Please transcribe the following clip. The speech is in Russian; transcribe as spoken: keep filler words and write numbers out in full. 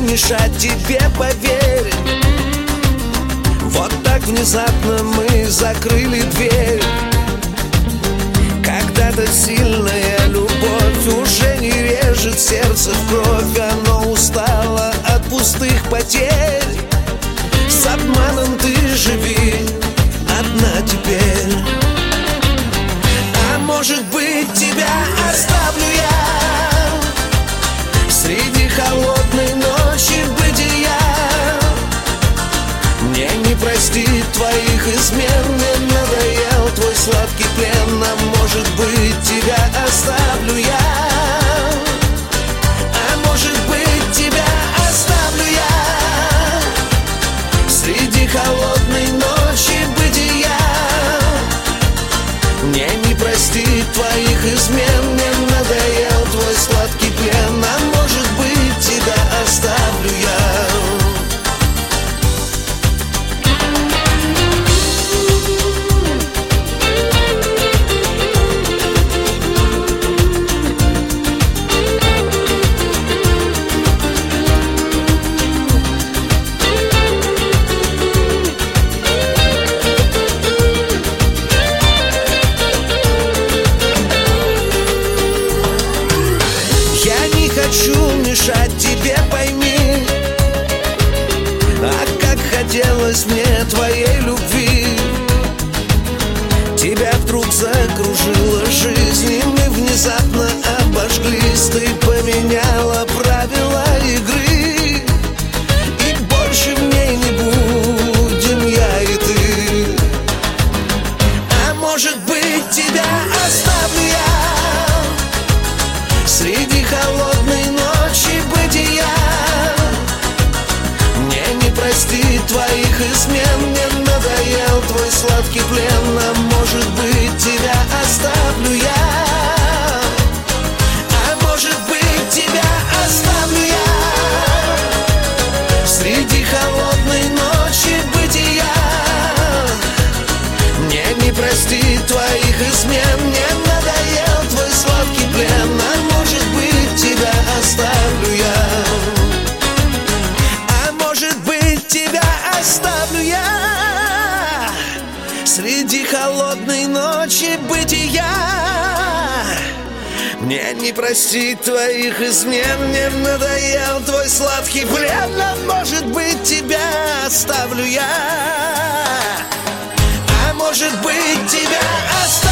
мешать тебе, поверь. Вот так внезапно мы закрыли дверь. Когда-то сильная любовь уже не режет сердце в кровь. Оно устало от пустых потерь. С обманом ты живи одна теперь. А может быть, тебя оставлю я среди холодной ночи бытия. Мне не простить твоих измен, мне надоел твой сладкий плен. А может быть, тебя оставлю я. А может быть, тебя оставлю я среди холодной ночи бытия. Мне не простить твоих измен, мне надоел твой сладкий плен. А может быть, тебя оставлю я. Хочу мешать тебе, пойми. А как хотелось мне твоей любви. Тебя вдруг закружила жизнь, и мы внезапно обожглись. Ты поменяла правила игры, и больше в ней не будем я и ты. А может быть, тебя оставлю я среди холодной ночи бытия. Мне не простить твоих измен, мне надоел твой сладкий плен. А может быть, тебя оставлю я. А может быть, тебя оставлю я среди холодной ночи бытия. Мне не простить твоих измен, мне надоел твой сладкий плен. А может быть, тебя оставлю я. А может быть, тебя оставлю я среди холодной ночи бытия. Мне не простить твоих измен, мне надоел твой сладкий плен. А может быть, тебя оставлю я. А может быть, тебя оставлю.